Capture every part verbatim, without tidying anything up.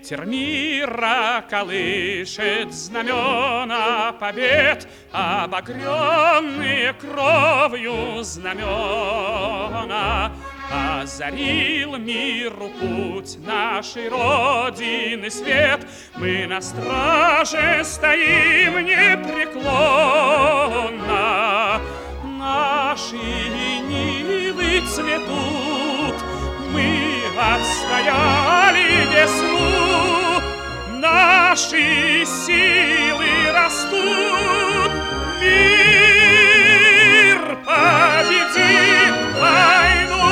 Ветер мира колышет знамена побед, обогренные кровью знамена. Озарил миру путь нашей Родины свет, мы на страже стоим непреклонно. Наши нивы цветут, мы отстояли весну, наши силы растут, мир победит войну.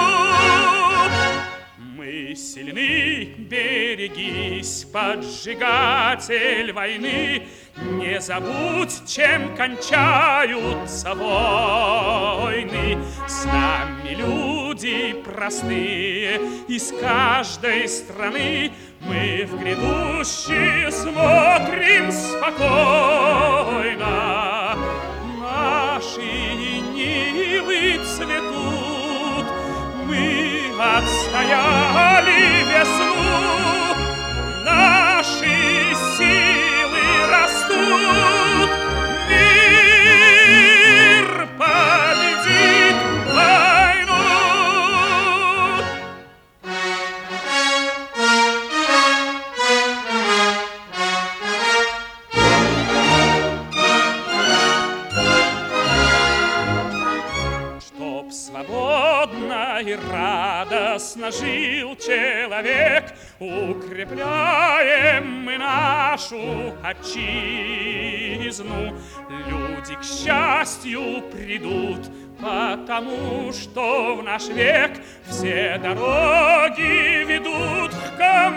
Мы сильны, берегись, поджигатель войны, не забудь, чем кончаются войны. С нами люди простые из каждой страны, мы в грядущее смотрим спокойно. Наши нивы цветут, мы отстояли весну, наши силы растут, мир победит войну. Чтоб свободно и радостно жил человек, укрепляем мы нашу отчизну. Люди к счастью придут, потому что в наш век все дороги ведут к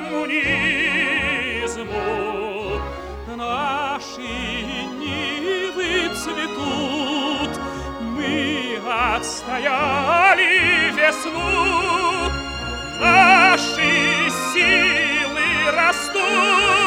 коммунизму. Наши нивы цветут, мы отстояли весну, наши силы растут.